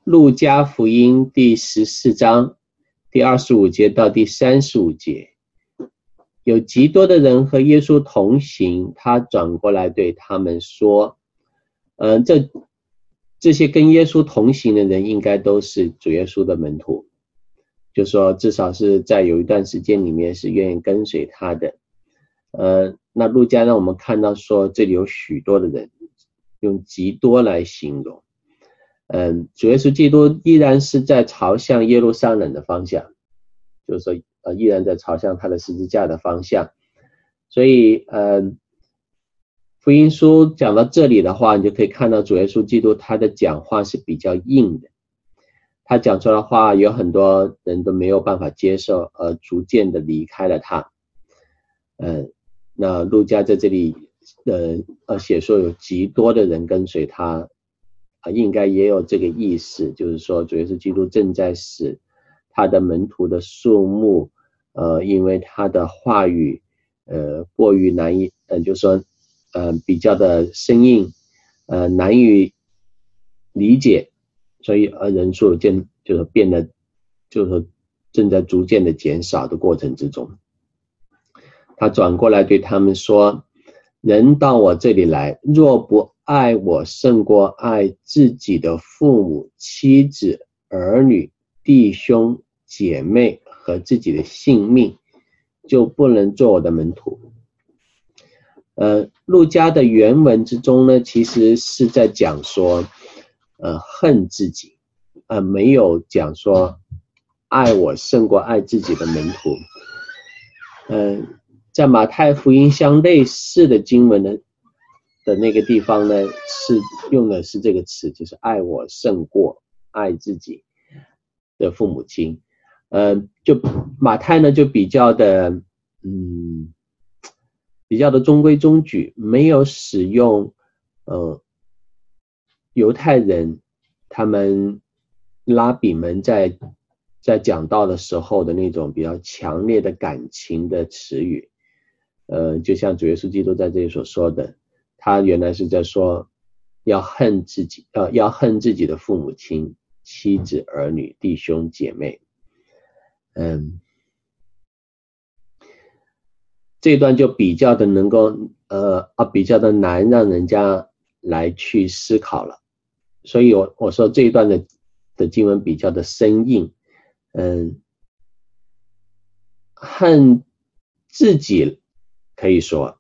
路加福音第14章第25节到第35节，有极多的人和耶稣同行，他转过来对他们说，这些跟耶稣同行的人应该都是主耶稣的门徒，就说至少是在有一段时间里面是愿意跟随他的。那路加让我们看到说这里有许多的人，用极多来形容。主耶稣基督依然是在朝向耶路撒冷的方向，就是说依然在朝向他的十字架的方向。所以福音书讲到这里的话，你就可以看到主耶稣基督他的讲话是比较硬的，他讲出来的话有很多人都没有办法接受，而逐渐的离开了他。那路加在这里写说有极多的人跟随他，应该也有这个意思，就是说主耶稣基督正在使他的门徒的数目因为他的话语过于难以就是说比较的生硬难以理解，所以人数就是变得就是正在逐渐的减少的过程之中。他转过来对他们说，人到我这里来，若不爱我胜过爱自己的父母、妻子、儿女、弟兄、姐妹和自己的性命，就不能做我的门徒。路加的原文之中呢，其实是在讲说恨自己，没有讲说爱我胜过爱自己的门徒。在马太福音相类似的经文的那个地方呢，是用的是这个词，就是爱我胜过爱自己的父母亲。就马太呢就比较的中规中矩，没有使用犹太人他们拉比们在讲道的时候的那种比较强烈的感情的词语。就像主耶稣基督在这里所说的，他原来是在说要恨自己的父母亲、妻子、儿女、弟兄、姐妹。这一段就比较的能够比较的难让人家来去思考了，所以我说这一段的经文比较的生硬。恨自己可以说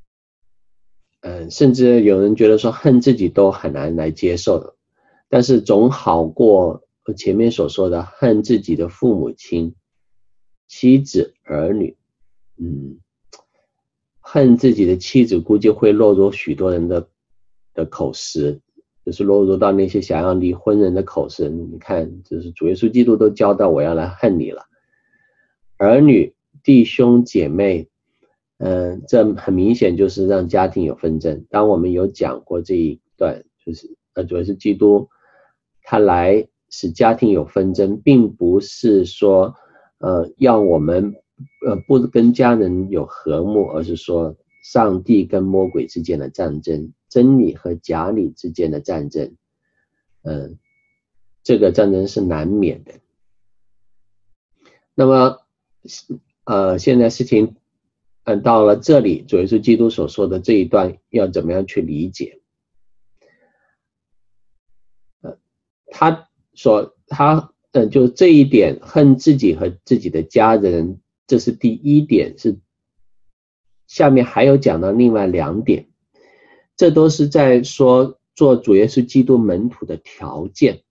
甚至有人觉得说恨自己都很难来接受的，但是总好过前面所说的恨自己的父母亲、妻子、儿女。恨自己的妻子估计会落入许多人的口实，就是落入到那些想要离婚人的口实。你看，就是主耶稣基督都教导我要来恨你了。儿女、弟兄、姐妹，这很明显就是让家庭有纷争。当我们有讲过这一段，就是主耶稣基督他来使家庭有纷争，并不是说要我们不跟家人有和睦，而是说上帝跟魔鬼之间的战争，真理和假理之间的战争。这个战争是难免的。那么现在事情到了这里，主耶稣基督所说的这一段要怎么样去理解？就这一点，恨自己和自己的家人，这是第一点，是下面还有讲到另外2点，这都是在说做主耶稣基督门徒的条件。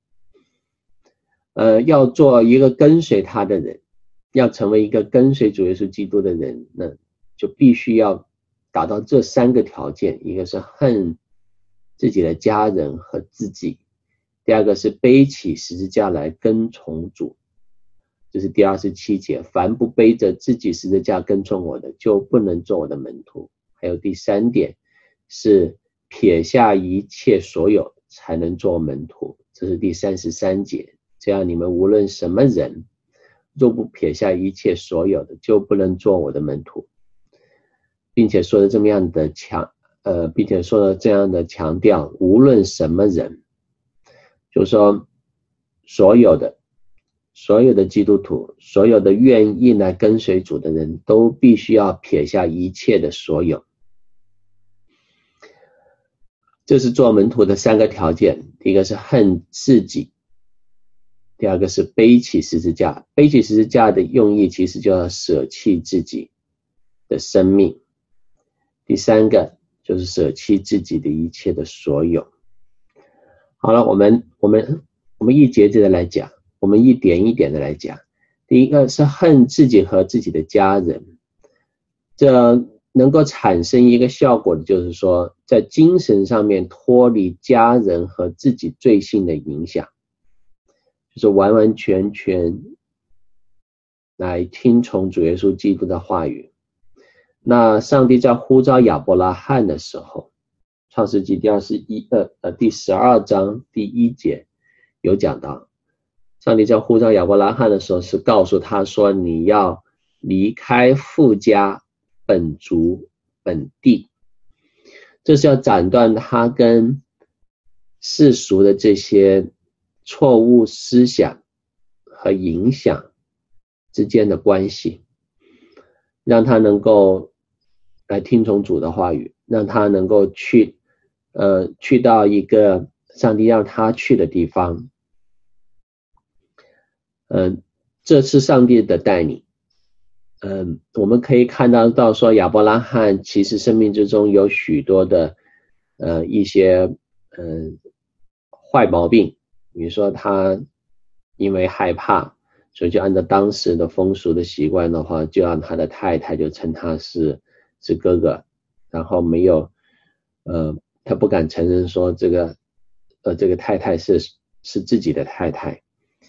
要做一个跟随他的人，要成为一个跟随主耶稣基督的人，那就必须要达到这3个条件。一个是恨自己的家人和自己，第二个是背起十字架来跟从主，这是第27节，凡不背着自己十字架跟从我的，就不能做我的门徒。还有第3点是撇下一切所有才能做门徒，这是第33节，这样你们无论什么人，若不撇下一切所有的，就不能做我的门徒，并且说的这样的强调，无论什么人，就是说所有的基督徒，所有的愿意来跟随主的人都必须要撇下一切的所有。这是做门徒的3个条件，第一个是恨自己，第二个是背起十字架。背起十字架的用意其实就要舍弃自己的生命，第3个就是舍弃自己的一切的所有。好了，我们一节节的来讲，我们一点一点的来讲。第一个是恨自己和自己的家人，这能够产生一个效果的就是说，在精神上面脱离家人和自己罪性的影响，就是完完全全来听从主耶稣基督的话语。那上帝在呼召亚伯拉罕的时候，创世纪第12章第1节有讲到，上帝在呼召亚伯拉罕的时候是告诉他说，你要离开父家本族本地，这是要斩断他跟世俗的这些错误思想和影响之间的关系，让他能够来听从主的话语，让他能够去到一个上帝让他去的地方。这是上帝的带领。我们可以看到说亚伯拉罕其实生命之中有许多的一些坏毛病，比如说他因为害怕，所以就按照当时的风俗的习惯的话，就让他的太太就称他是哥哥，然后没有他不敢承认说这个太太是自己的太太，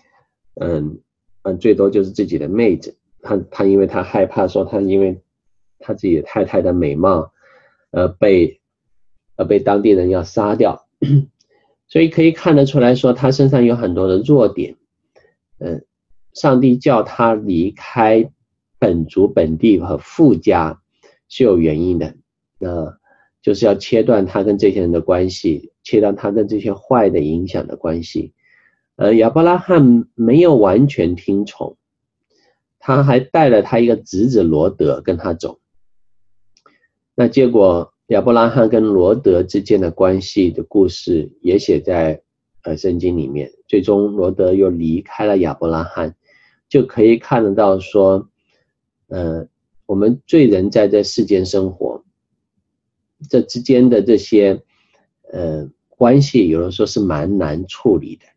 最多就是自己的妹子。他因为他害怕说他因为他自己的太太的美貌被当地人要杀掉，所以可以看得出来说他身上有很多的弱点。上帝叫他离开本族本地和父家是有原因的，就是要切断他跟这些人的关系，切断他跟这些坏的影响的关系。亚伯拉罕没有完全听从，他还带了他一个侄子罗德跟他走。那结果亚伯拉罕跟罗德之间的关系的故事也写在圣经里面，最终罗德又离开了亚伯拉罕，就可以看得到说我们罪人在这世间生活，这之间的这些关系有的时候是蛮难处理的，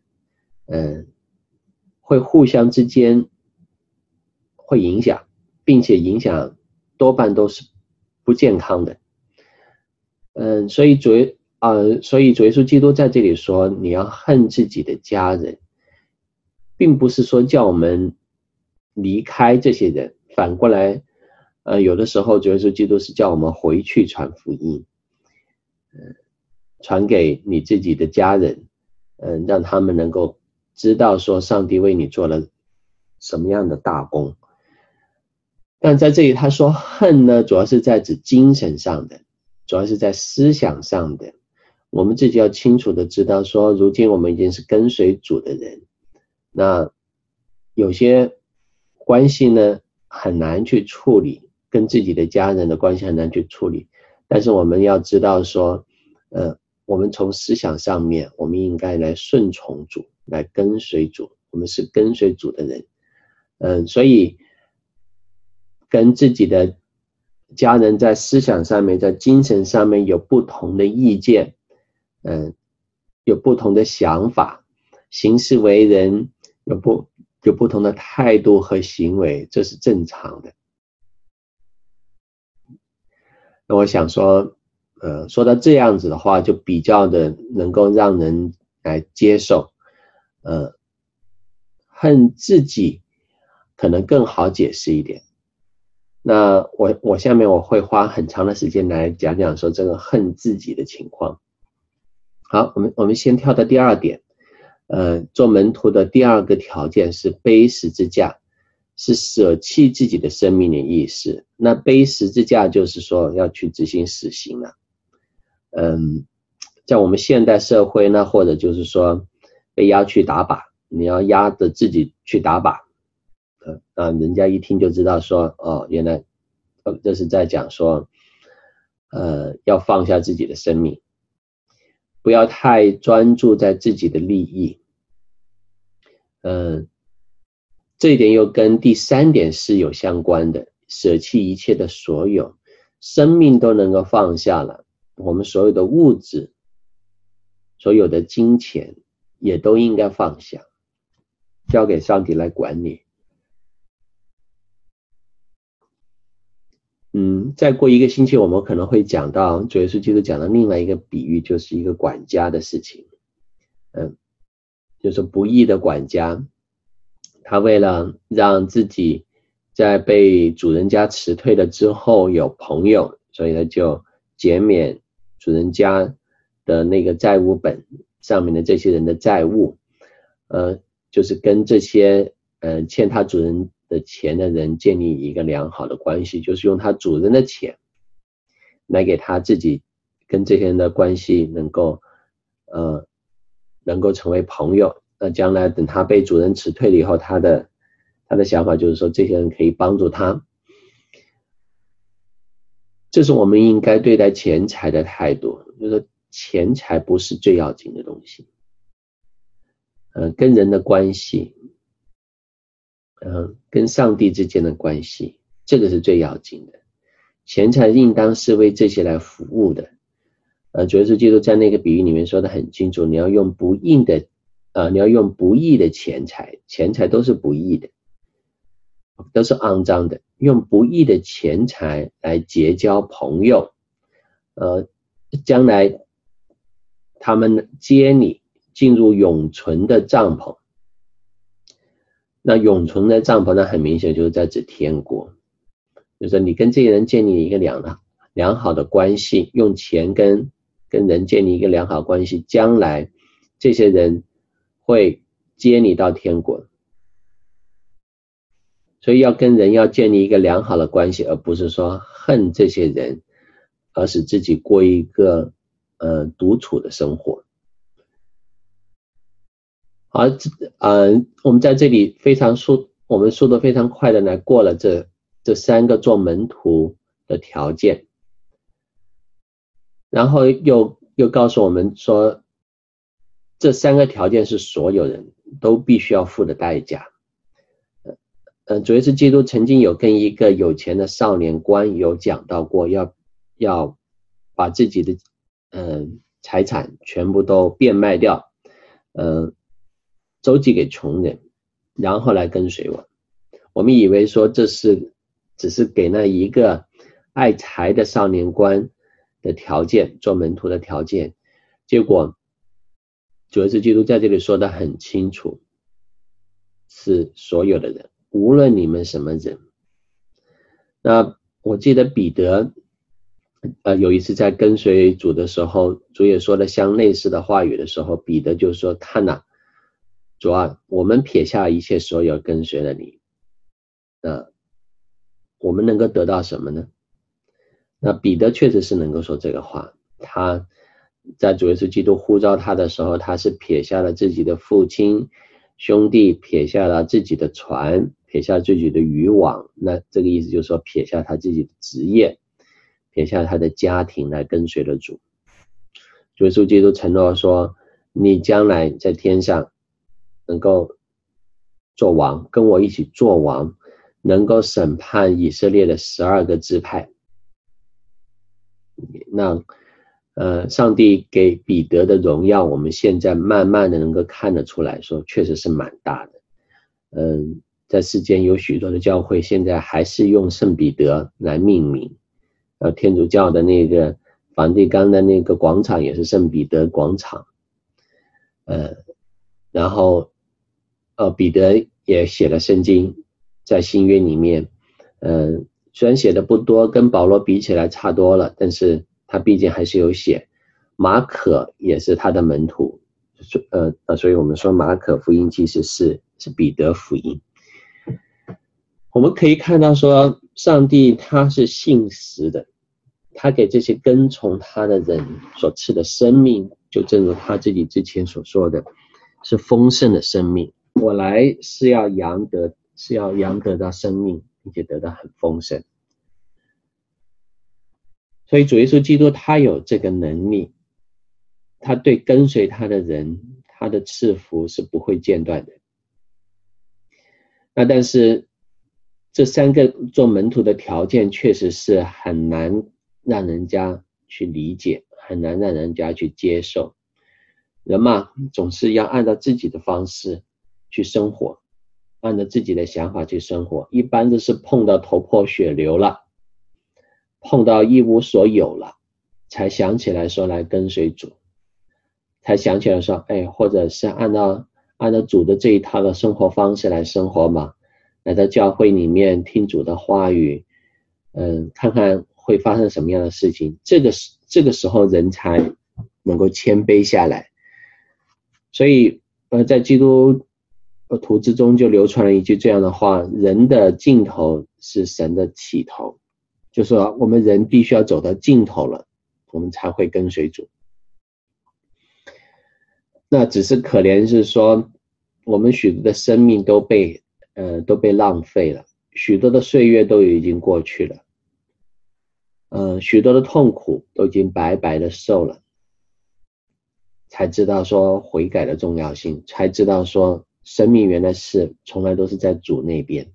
会互相之间会影响，并且影响多半都是不健康的。所以主耶稣基督在这里说你要恨自己的家人，并不是说叫我们离开这些人，反过来有的时候主耶稣基督是叫我们回去传福音，传给你自己的家人，让他们能够知道说上帝为你做了什么样的大功。但在这里他说恨呢，主要是在指精神上的，主要是在思想上的。我们自己要清楚的知道说，如今我们已经是跟随主的人，那有些关系呢很难去处理，跟自己的家人的关系很难去处理，但是我们要知道说我们从思想上面我们应该来顺从主，来跟随主，我们是跟随主的人。所以跟自己的家人在思想上面在精神上面有不同的意见，有不同的想法，行事为人有不同的态度和行为，这是正常的。那我想说说到这样子的话，就比较的能够让人来接受。恨自己可能更好解释一点。那我下面我会花很长的时间来讲讲说这个恨自己的情况。好，我们先跳到第2点。做门徒的第2个条件是背十字架，是舍弃自己的生命的意思。那背十字架就是说要去执行死刑了。在我们现代社会呢，或者就是说被押去打靶， 你要压着自己去打靶，人家一听就知道说，原来这是在讲说，要放下自己的生命，不要太专注在自己的利益。这一点又跟第3点是有相关的，舍弃一切的所有，生命都能够放下了，我们所有的物质，所有的金钱也都应该放下，交给上帝来管理。再过1个星期我们可能会讲到主耶稣基督讲的另外一个比喻，就是一个管家的事情。就是不义的管家，他为了让自己在被主人家辞退了之后有朋友，所以他就减免主人家的那个债务本上面的这些人的债务，就是跟这些欠他主人的钱的人建立一个良好的关系，就是用他主人的钱来给他自己跟这些人的关系能够成为朋友。那将来等他被主人辞退了以后，他的想法就是说这些人可以帮助他。这是我们应该对待钱财的态度，就是说钱财不是最要紧的东西，跟人的关系，跟上帝之间的关系，这个是最要紧的。钱财应当是为这些来服务的。主耶稣基督在那个比喻里面说得很清楚，你要用不义的钱财，钱财都是不义的，都是肮脏的，用不义的钱财来结交朋友，将来他们接你进入永存的帐篷。那永存的帐篷呢，很明显就是在指天国，就是说你跟这些人建立一个良好的关系，用钱跟人建立一个良好关系，将来这些人会接你到天国。所以要跟人要建立一个良好的关系，而不是说恨这些人，而使自己过一个独处的生活。好，我们在这里我们速度非常快的来过了这3个做门徒的条件，然后又告诉我们说，这3个条件是所有人都必须要付的代价。主耶稣基督曾经有跟一个有钱的少年官有讲到过，要把自己的财产全部都变卖掉，周济给穷人，然后来跟随我。我们以为说这是只是给那一个爱财的少年官的条件，做门徒的条件，结果主耶稣基督在这里说得很清楚，是所有的人，无论你们什么人。那我记得彼得有一次在跟随主的时候，主也说了相类似的话语的时候，彼得就说，看哪，主啊，我们撇下一切所有跟随了你，我们能够得到什么呢？那彼得确实是能够说这个话，他在主耶稣基督呼召他的时候，他是撇下了自己的父亲兄弟，撇下了自己的船，撇下自己的渔网，那这个意思就是说撇下他自己的职业，撇下他的家庭来跟随了主。主耶稣基督承诺说，你将来在天上能够做王，跟我一起做王，能够审判以色列的12个支派。那上帝给彼得的荣耀，我们现在慢慢的能够看得出来，说确实是蛮大的。在世间有许多的教会现在还是用圣彼得来命名，天主教的那个梵蒂冈的那个广场也是圣彼得广场。然后彼得也写了圣经，在新约里面，虽然写的不多，跟保罗比起来差多了，但是他毕竟还是有写。马可也是他的门徒，所以我们说马可福音其实是彼得福音。我们可以看到说，上帝他是信实的，他给这些跟从他的人所赐的生命，就正如他自己之前所说的，是丰盛的生命， 我来是要扬得到生命，并且得到很丰盛。所以主耶稣基督他有这个能力，他对跟随他的人，他的赐福是不会间断的。那但是这三个做门徒的条件确实是很难让人家去理解，很难让人家去接受。人嘛，总是要按照自己的方式去生活，按照自己的想法去生活，一般都是碰到头破血流了，碰到一无所有了，才想起来说来跟随主，才想起来说或者是按照主的这一套的生活方式来生活嘛，来到教会里面听主的话语，看看会发生什么样的事情，这个时候人才能够谦卑下来。所以在基督徒之中就流传了一句这样的话，人的尽头是神的起头，就是说我们人必须要走到尽头了，我们才会跟随主。那只是可怜是说我们许多的生命都被浪费了，许多的岁月都已经过去了，许多的痛苦都已经白白的受了，才知道说悔改的重要性，才知道说生命原来是从来都是在主那边。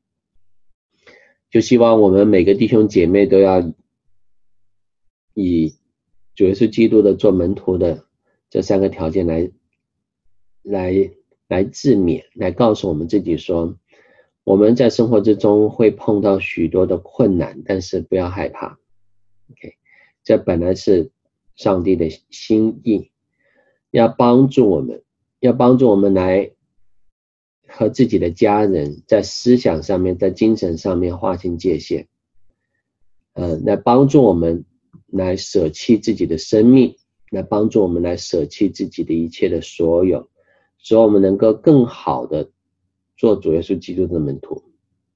就希望我们每个弟兄姐妹都要以主耶稣基督的做门徒的这三个条件来自勉，来告诉我们自己说，我们在生活之中会碰到许多的困难，但是不要害怕。OK， 这本来是上帝的心意，要帮助我们来和自己的家人在思想上面，在精神上面划清界限，来帮助我们来舍弃自己的生命，来帮助我们来舍弃自己的一切的所有，使我们能够更好的做主耶稣基督的门徒。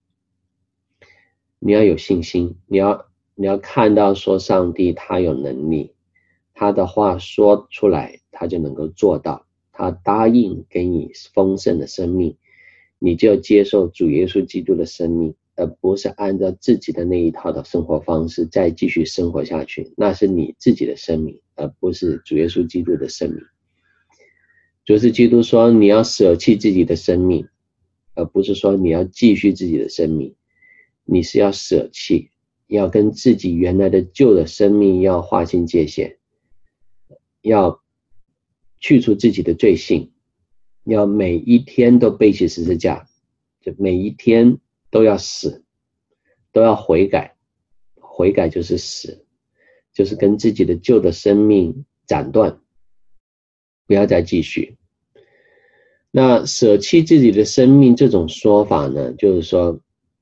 你要有信心，你要看到说上帝他有能力，他的话说出来他就能够做到，他答应给你丰盛的生命，你就接受主耶稣基督的生命，而不是按照自己的那一套的生活方式再继续生活下去，那是你自己的生命，而不是主耶稣基督的生命。主耶稣基督说你要舍弃自己的生命，而不是说你要继续自己的生命，你是要舍弃，要跟自己原来的旧的生命要划清界限，要去除自己的罪性，要每一天都背起十字架，就每一天都要死，都要悔改，悔改就是死，就是跟自己的旧的生命斩断，不要再继续。那舍弃自己的生命这种说法呢，就是说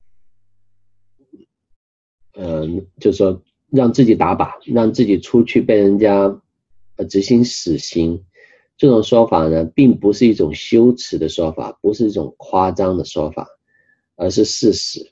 让自己打靶，让自己出去被人家执行死刑，这种说法呢并不是一种羞耻的说法，不是一种夸张的说法，而是事实。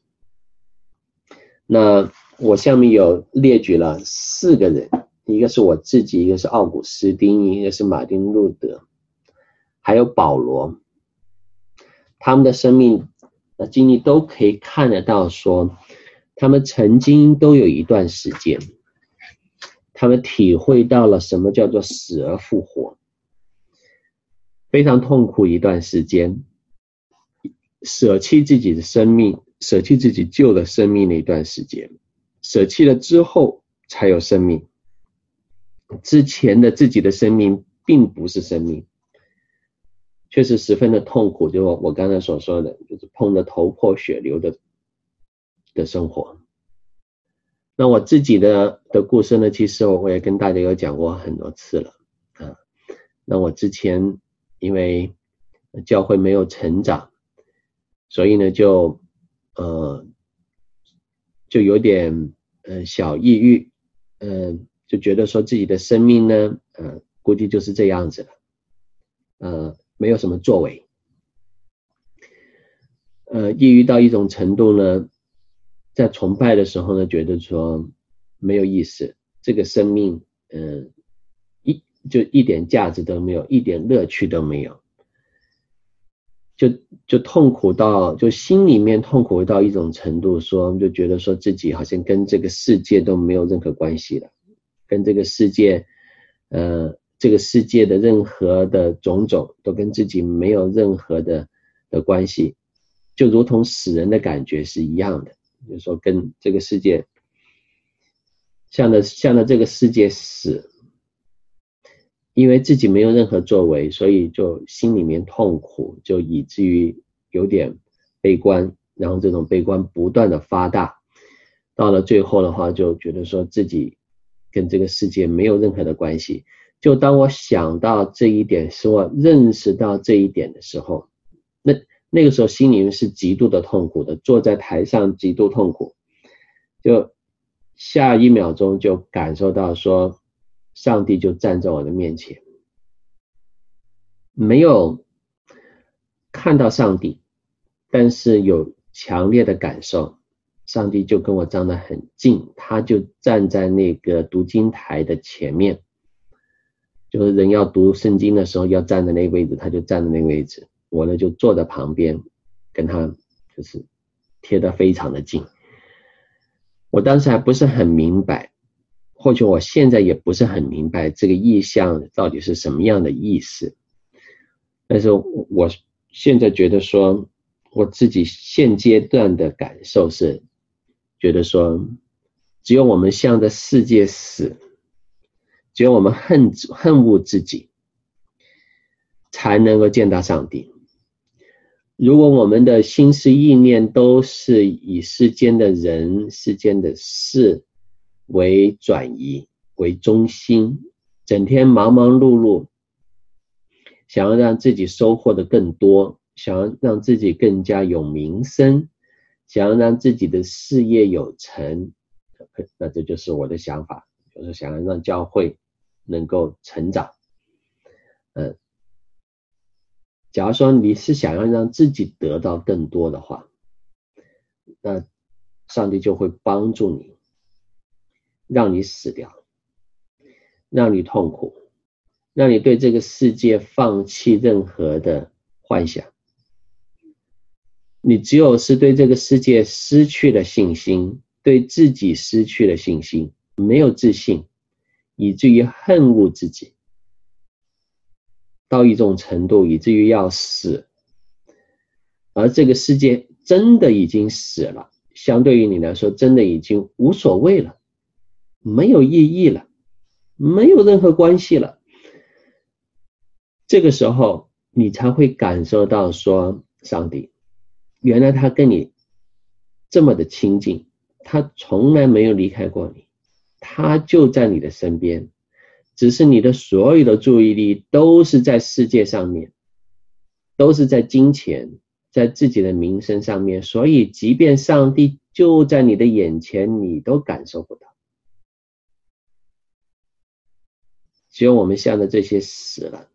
那我下面有列举了4个人，一个是我自己，一个是奥古斯丁，一个是马丁路德，还有保罗，他们的生命经历都可以看得到说他们曾经都有一段时间，他们体会到了什么叫做死而复活，非常痛苦一段时间，舍弃自己的生命，舍弃自己旧的生命的一段时间，舍弃了之后才有生命，之前的自己的生命并不是生命，确实十分的痛苦，就我刚才所说的，就是碰得头破血流的生活。那我自己的故事呢，其实我也跟大家有讲过很多次了那我之前因为教会没有成长，所以呢就有点小抑郁，就觉得说自己的生命呢估计就是这样子了，没有什么作为，抑郁到一种程度呢，在崇拜的时候呢觉得说没有意思，这个生命就一点价值都没有，一点乐趣都没有， 就痛苦到，就心里面痛苦到一种程度，说就觉得说自己好像跟这个世界都没有任何关系了，跟这个世界这个世界的任何的种种都跟自己没有任何的关系，就如同死人的感觉是一样的，就是说跟这个世界向着这个世界死，因为自己没有任何作为，所以就心里面痛苦，就以至于有点悲观，然后这种悲观不断的发大，到了最后的话就觉得说自己跟这个世界没有任何的关系。就当我想到这一点，使我认识到这一点的时候，那个时候心里面是极度的痛苦的，坐在台上极度痛苦，就下一秒钟就感受到说上帝就站在我的面前，没有看到上帝，但是有强烈的感受，上帝就跟我站得很近，他就站在那个读经台的前面，就是人要读圣经的时候要站在那个位置，他就站在那个位置，我呢就坐在旁边，跟他就是贴得非常的近。我当时还不是很明白，或许我现在也不是很明白这个意象到底是什么样的意思，但是我现在觉得说我自己现阶段的感受是觉得说，只有我们向着世界死，只有我们恨恶自己，才能够见到上帝。如果我们的心思意念都是以世间的人、世间的事为转移、为中心，整天忙忙碌碌，想要让自己收获的更多，想要让自己更加有名声，想要让自己的事业有成，那这就是我的想法，就是想要让教会能够成长。假如说你是想要让自己得到更多的话，那上帝就会帮助你，让你死掉，让你痛苦，让你对这个世界放弃任何的幻想。你只有是对这个世界失去了信心，对自己失去了信心，没有自信，以至于恨恶自己到一种程度，以至于要死，而这个世界真的已经死了，相对于你来说真的已经无所谓了，没有意义了，没有任何关系了。这个时候你才会感受到说，上帝原来他跟你这么的亲近，他从来没有离开过你，他就在你的身边，只是你的所有的注意力都是在世界上面，都是在金钱，在自己的名声上面，所以即便上帝就在你的眼前，你都感受不到。只有我们向着这些死了，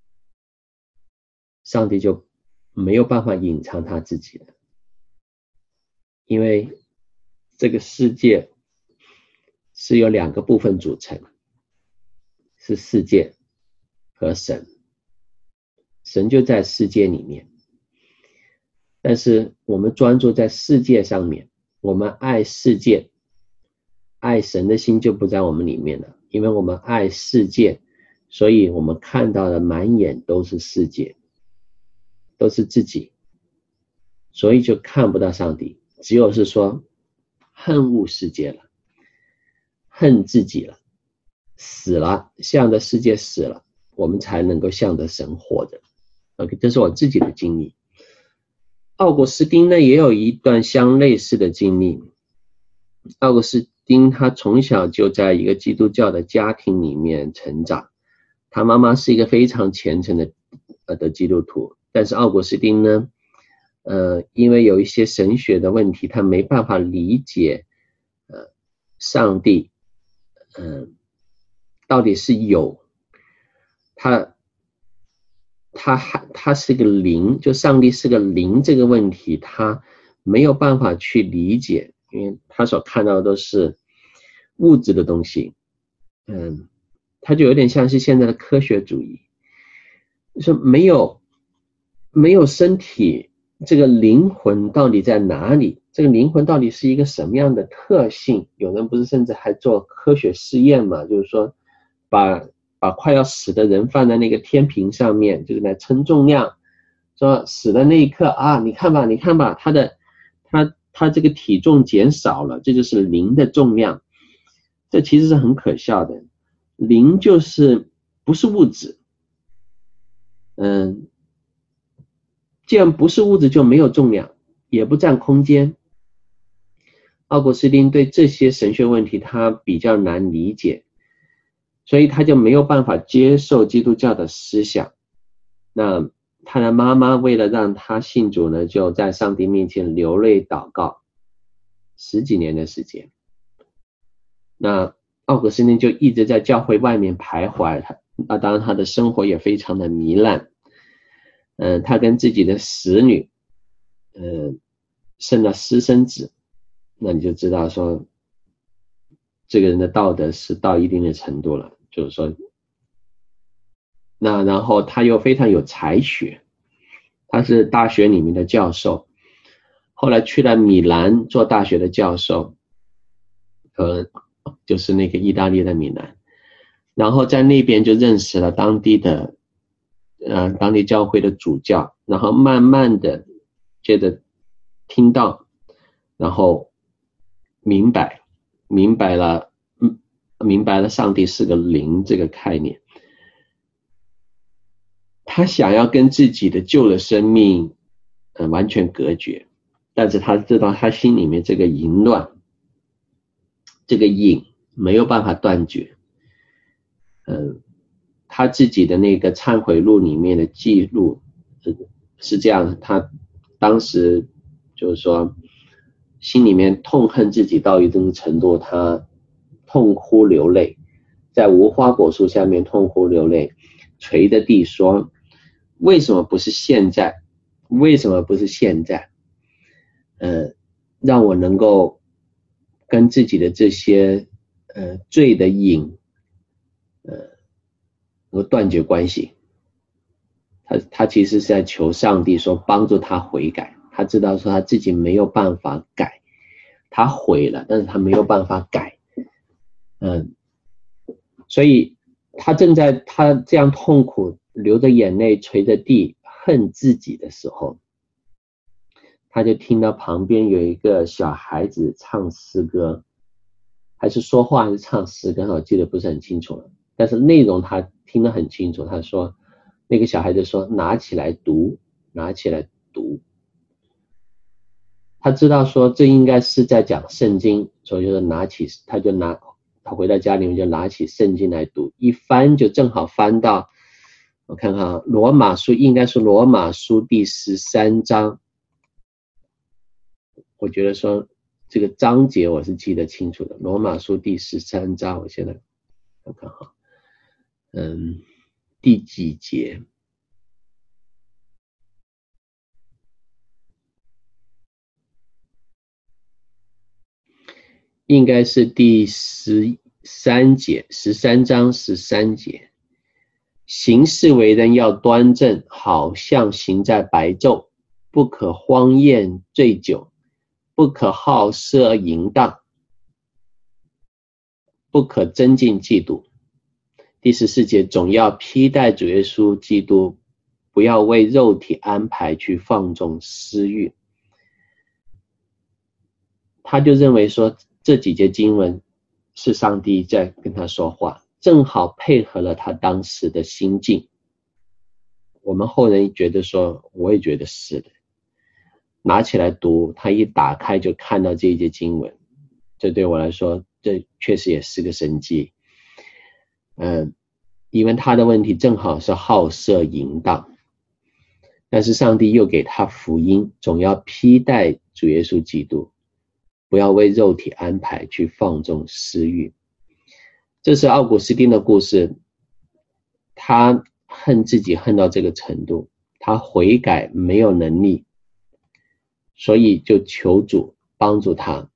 上帝就没有办法隐藏他自己了，因为这个世界是由两个部分组成，是世界和神，神就在世界里面，但是我们专注在世界上面，我们爱世界，爱神的心就不在我们里面了，因为我们爱世界，所以我们看到的满眼都是世界，都是自己，所以就看不到上帝，只有是说恨恶世界了，恨自己了，死了，向着世界死了，我们才能够向着神活着。OK， 这是我自己的经历。奥古斯丁呢也有一段相类似的经历。奥古斯丁他从小就在一个基督教的家庭里面成长，他妈妈是一个非常虔诚的基督徒，但是奥古斯丁呢因为有一些神学的问题，他没办法理解上帝到底是有，他是个灵，就上帝是个灵这个问题他没有办法去理解，因为他所看到的都是物质的东西。他就有点像是现在的科学主义，就是没有没有身体，这个灵魂到底在哪里？这个灵魂到底是一个什么样的特性？有人不是甚至还做科学试验嘛，就是说把快要死的人放在那个天平上面，就是来称重量，说死的那一刻啊，你看吧，他这个体重减少了，这就是灵的重量。这其实是很可笑的，灵就是不是物质，既然不是物质就没有重量，也不占空间。奥古斯丁对这些神学问题他比较难理解，所以他就没有办法接受基督教的思想。那他的妈妈为了让他信主呢，就在上帝面前流泪祷告10几年的时间。那奥古斯丁就一直在教会外面徘徊，当然他的生活也非常的糜烂。他跟自己的使女生了私生子，那你就知道说这个人的道德是到一定的程度了，就是说那然后他又非常有才学，他是大学里面的教授，后来去了米兰做大学的教授，就是那个意大利的米兰，然后在那边就认识了当地教会的主教，然后慢慢的接着听到，然后明白了上帝是个灵这个概念。他想要跟自己的旧的生命完全隔绝，但是他知道他心里面这个淫乱，这个瘾没有办法断绝。他自己的那个忏悔录里面的记录是这样，他当时就是说心里面痛恨自己到一定程度，他痛哭流泪，在无花果树下面痛哭流泪，捶着地说，为什么不是现在？为什么不是现在？让我能够跟自己的这些罪的瘾能够断绝关系。他其实是在求上帝说帮助他悔改，他知道说他自己没有办法改，他悔了，但是他没有办法改。所以他正在他这样痛苦流着眼泪捶着地恨自己的时候，他就听到旁边有一个小孩子唱诗歌，还是说话还是唱诗歌，我记得不是很清楚了，但是内容他听得很清楚。他说那个小孩子说拿起来读，拿起来读。他知道说这应该是在讲圣经，所以就是他回到家里面就拿起圣经来读，一翻就正好翻到，我看看罗马书，应该是罗马书第13章。我觉得说这个章节我是记得清楚的，罗马书第13章，我现在看看哈，第几节？应该是第13节，13章13节。行事为人要端正，好像行在白昼，不可荒宴醉酒，不可好色淫荡，不可增进嫉妒。第14节，总要披戴主耶稣基督，不要为肉体安排去放纵私欲。他就认为说这几节经文是上帝在跟他说话，正好配合了他当时的心境。我们后人觉得说，我也觉得是的，拿起来读，他一打开就看到这一节经文，这对我来说这确实也是个神迹。因为他的问题正好是好色淫荡，但是上帝又给他福音，总要披戴主耶稣基督，不要为肉体安排去放纵私欲。这是奥古斯丁的故事，他恨自己恨到这个程度，他悔改没有能力，所以就求主帮助他。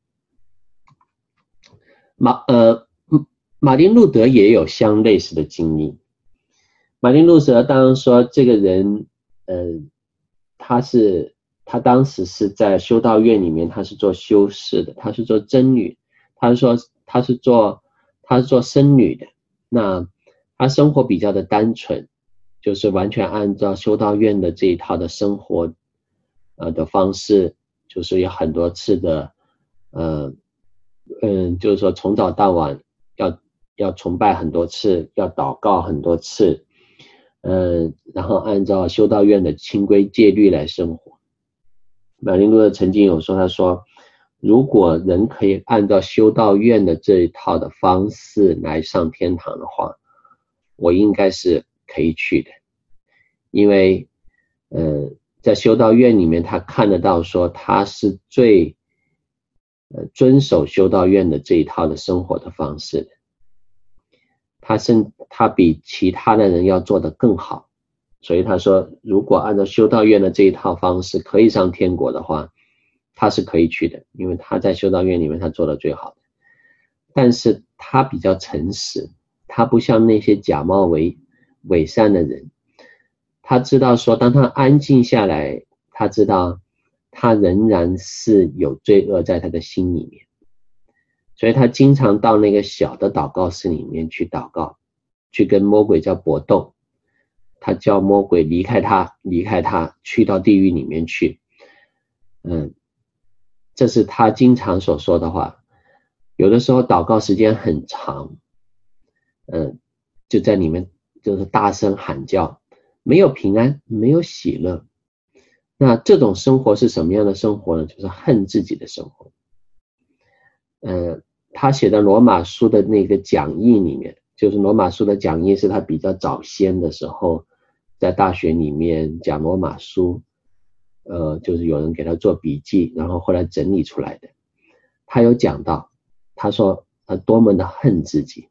马丁路德也有相类似的经历。马丁路德当然说这个人他当时是在修道院里面，他是做修士的，他是做僧侣，他是做僧侣的。那他生活比较的单纯，就是完全按照修道院的这一套的生活的方式，就是有很多次的就是说从早到晚要崇拜很多次，要祷告很多次，然后按照修道院的清规戒律来生活。马丁路德曾经有说，他说如果人可以按照修道院的这一套的方式来上天堂的话，我应该是可以去的。因为在修道院里面他看得到说他是最遵守修道院的这一套的生活的方式的，他比其他的人要做得更好。所以他说如果按照修道院的这一套方式可以上天国的话，他是可以去的，因为他在修道院里面他做得最好的。但是他比较诚实，他不像那些假冒伪善的人，他知道说当他安静下来，他知道他仍然是有罪恶在他的心里面，所以他经常到那个小的祷告室里面去祷告，去跟魔鬼叫搏斗，他叫魔鬼离开他，去到地狱里面去。这是他经常所说的话。有的时候祷告时间很长，就在里面就是大声喊叫，没有平安，没有喜乐。那这种生活是什么样的生活呢？就是恨自己的生活。他写的罗马书的那个讲义里面，就是罗马书的讲义是他比较早先的时候在大学里面讲罗马书，就是有人给他做笔记，然后后来整理出来的。他有讲到，他说他多么的恨自己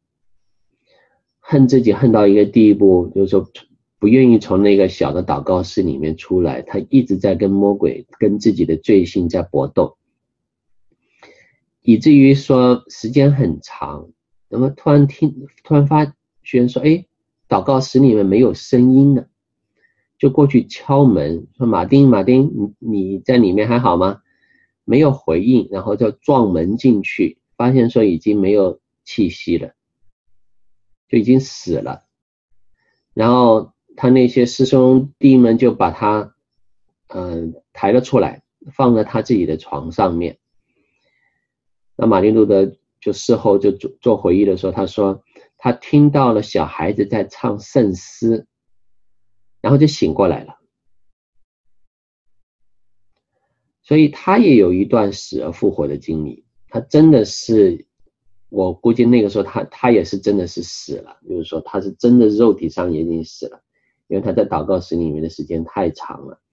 恨到一个地步，就是说不愿意从那个小的祷告室里面出来，他一直在跟魔鬼跟自己的罪性在搏斗，以至于说时间很长，那么突然发觉说祷告室里面没有声音了，就过去敲门说马丁你在里面还好吗？没有回应，然后就撞门进去，发现说已经没有气息了，就已经死了。然后他那些师兄弟们就把他抬了出来，放在他自己的床上面。那马丁路德就事后就做回忆的时候，他说他听到了小孩子在唱圣诗，然后就醒过来了。所以他也有一段死而复活的经历，他真的是，我估计那个时候他也是真的是死了，就是说他是真的肉体上也已经死了，因为他在祷告室里面的时间太长了。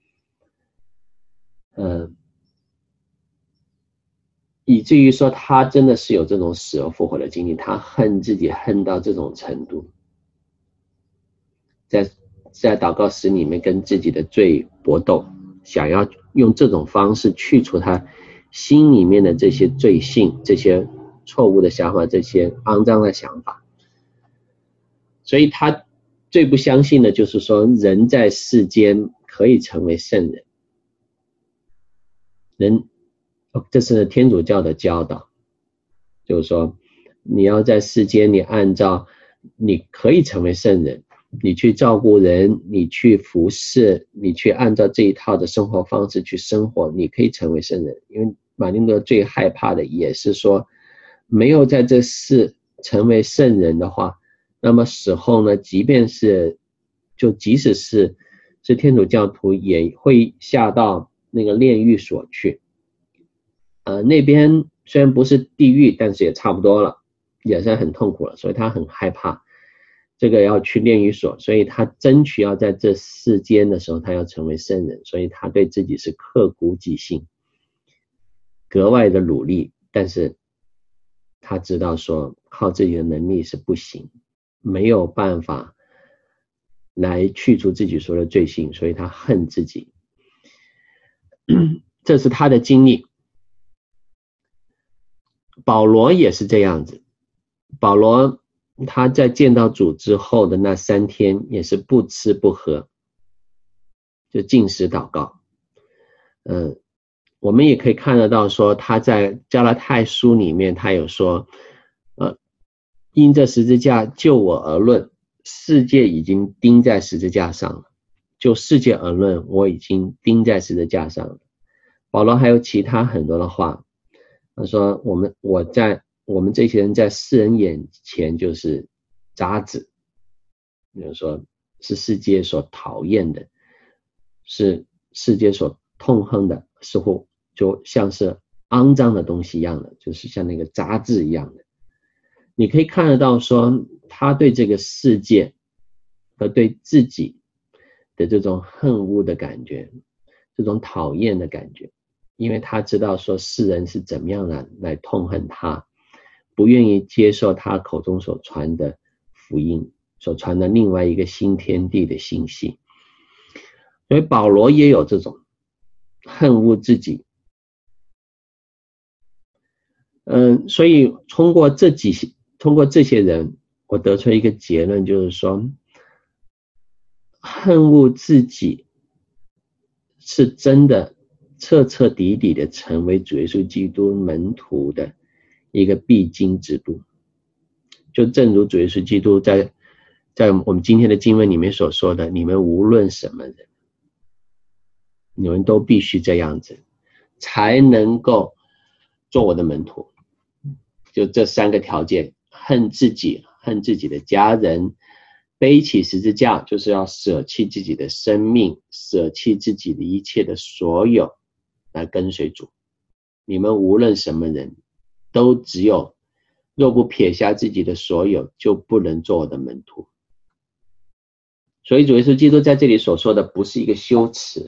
以至于说他真的是有这种死而复活的经历，他恨自己恨到这种程度，在祷告室里面跟自己的罪搏斗，想要用这种方式去除他心里面的这些罪性，这些错误的想法，这些肮脏的想法。所以他最不相信的就是说人在世间可以成为圣人，这是天主教的教导，就是说你要在世间你按照你可以成为圣人，你去照顾人，你去服侍，你去按照这一套的生活方式去生活，你可以成为圣人。因为马丁路德最害怕的也是说没有在这世成为圣人的话，那么死后呢，即使是天主教徒也会下到那个炼狱所去，那边虽然不是地狱，但是也差不多了，也是很痛苦了，所以他很害怕这个要去炼狱所，所以他争取要在这世间的时候他要成为圣人，所以他对自己是刻骨己心，格外的努力，但是他知道说靠自己的能力是不行，没有办法来去除自己所有的罪行，所以他恨自己。这是他的经历。保罗也是这样子，保罗他在见到主之后的那3天也是不吃不喝， 就禁食祷告。我们也可以看得到说他在加拉太书里面他有说因这十字架就我而论，世界已经钉在十字架上了，就世界而论，我已经钉在十字架上了。保罗还有其他很多的话，他说我们这些人在世人眼前就是渣子，比如说是世界所讨厌的，是世界所痛恨的，似乎就像是肮脏的东西一样的，就是像那个渣子一样的。你可以看得到说他对这个世界和对自己的这种恨恶的感觉，这种讨厌的感觉，因为他知道说世人是怎么样来痛恨他，不愿意接受他口中所传的福音，所传的另外一个新天地的信息。所以保罗也有这种恨恶自己。所以通过这些人，我得出一个结论，就是说恨恶自己是真的彻彻底底的成为主耶稣基督门徒的一个必经之路。就正如主耶稣基督在我们今天的经文里面所说的，你们无论什么人，你们都必须这样子才能够做我的门徒。就这三个条件，恨自己，恨自己的家人，背起十字架，就是要舍弃自己的生命，舍弃自己的一切的所有来跟随主。你们无论什么人，都只有若不撇下自己的所有，就不能做我的门徒。所以主耶稣基督在这里所说的不是一个修辞。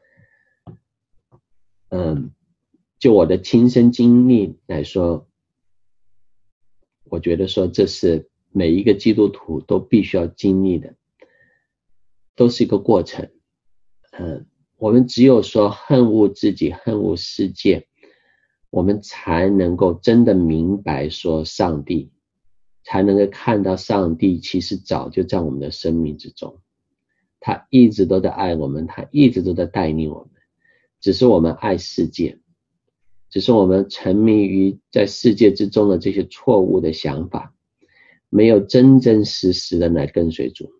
就我的亲身经历来说，我觉得说这是每一个基督徒都必须要经历的，都是一个过程。我们只有说恨恶自己，恨恶世界，我们才能够真的明白说上帝，才能够看到上帝其实早就在我们的生命之中，他一直都在爱我们，他一直都在带领我们，只是我们爱世界，只是我们沉迷于在世界之中的这些错误的想法，没有真真实实的来跟随主。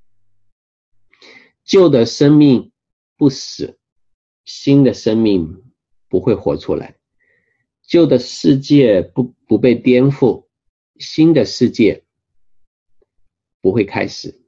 旧的生命不死，新的生命不会活出来。旧的世界不被颠覆，新的世界不会开始。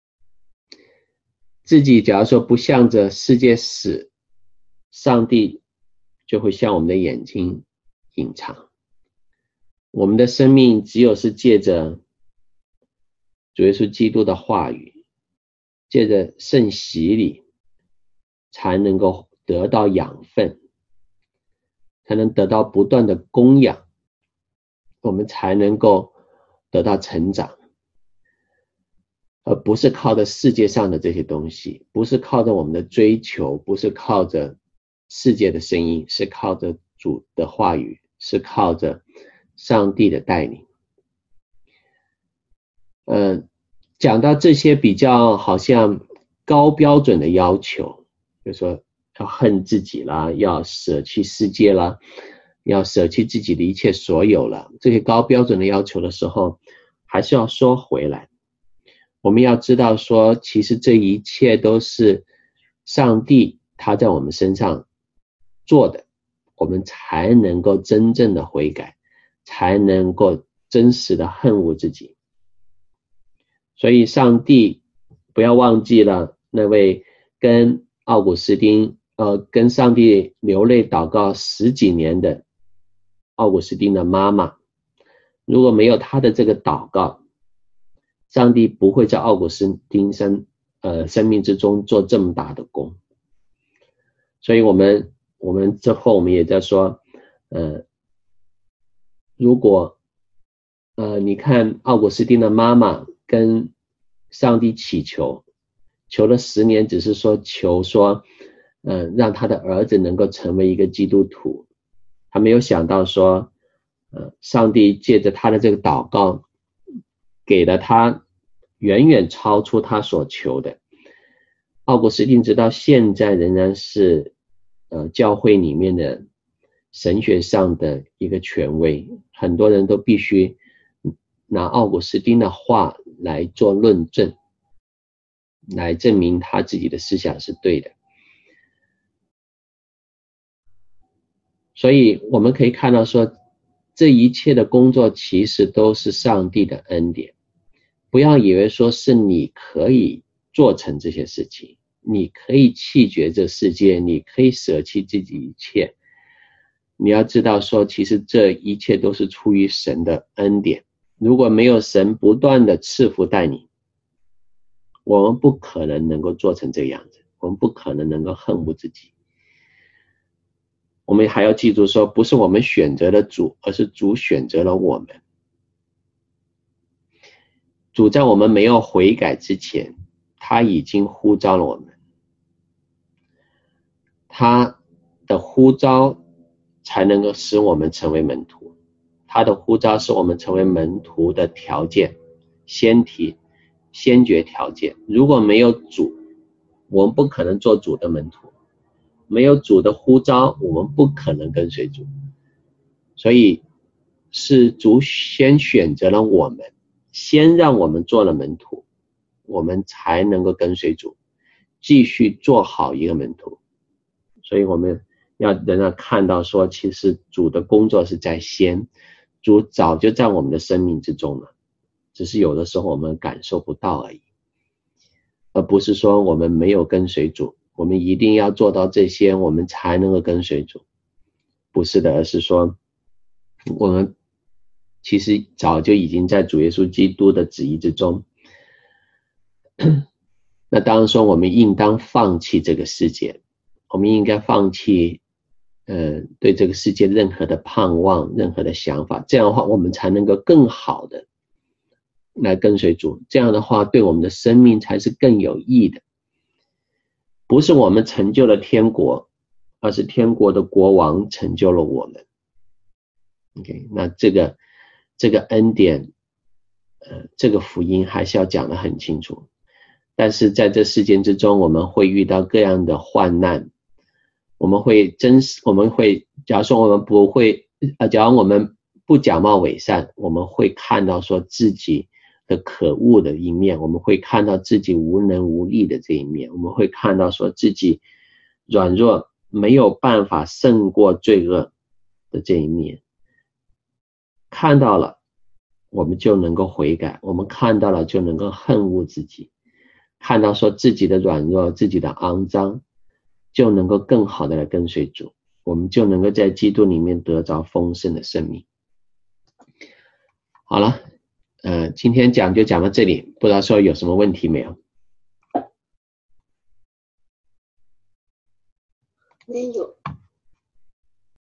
自己假如说不向着世界死，上帝就会向我们的眼睛隐藏。我们的生命只有是借着主耶稣基督的话语，借着圣洗礼，才能够得到养分，才能得到不断的供养，我们才能够得到成长，而不是靠着世界上的这些东西，不是靠着我们的追求，不是靠着世界的声音，是靠着主的话语，是靠着上帝的带领。讲到这些比较好像高标准的要求，比如说要恨自己啦，要舍弃世界啦，要舍弃自己的一切所有了，这些高标准的要求的时候，还是要说回来，我们要知道说其实这一切都是上帝他在我们身上做的，我们才能够真正的悔改，才能够真实的恨恶自己。所以上帝不要忘记了那位跟奥古斯丁跟上帝流泪祷告10几年的奥古斯丁的妈妈，如果没有他的这个祷告，上帝不会在奥古斯丁生命之中做这么大的功。所以我们之后我们也在说如果你看奥古斯丁的妈妈跟上帝祈求了10年，只是说求说让他的儿子能够成为一个基督徒，他没有想到说上帝借着他的这个祷告给了他远远超出他所求的， 奥古斯丁直到现在仍然是教会里面的神学上的一个权威，很多人都必须拿奥古斯丁的话来做论证，来证明他自己的思想是对的。所以我们可以看到说，这一切的工作其实都是上帝的恩典。不要以为说是你可以做成这些事情，你可以弃绝这世界，你可以舍弃自己一切。你要知道说，其实这一切都是出于神的恩典。如果没有神不断的赐福带领，我们不可能能够做成这个样子，我们不可能能够恨恶自己。我们还要记住说，不是我们选择了主，而是主选择了我们。主在我们没有悔改之前，他已经呼召了我们。他的呼召才能够使我们成为门徒，他的呼召是我们成为门徒的条件，先决条件。如果没有主，我们不可能做主的门徒，没有主的呼召，我们不可能跟随主。所以是主先选择了我们，先让我们做了门徒，我们才能够跟随主，继续做好一个门徒。所以我们要仍然看到说，其实主的工作是在先，主早就在我们的生命之中了，只是有的时候我们感受不到而已，而不是说我们没有跟随主，我们一定要做到这些我们才能够跟随主，不是的，而是说我们其实早就已经在主耶稣基督的旨意之中。那当然说我们应当放弃这个世界，我们应该放弃对这个世界任何的盼望，任何的想法，这样的话我们才能够更好的来跟随主，这样的话对我们的生命才是更有益的。不是我们成就了天国，而是天国的国王成就了我们。OK， 那这个恩典这个福音还是要讲得很清楚。但是在这世间之中，我们会遇到各样的患难，我们会假如说我们不会假如我们不假冒伪善，我们会看到说自己的可恶的一面，我们会看到自己无能无力的这一面，我们会看到说自己软弱，没有办法胜过罪恶的这一面。看到了，我们就能够悔改，我们看到了就能够恨恶自己，看到说自己的软弱，自己的肮脏，就能够更好的来跟随主，我们就能够在基督里面得着丰盛的生命。好了，今天讲就讲到这里，不知道说有什么问题没有？ 没有。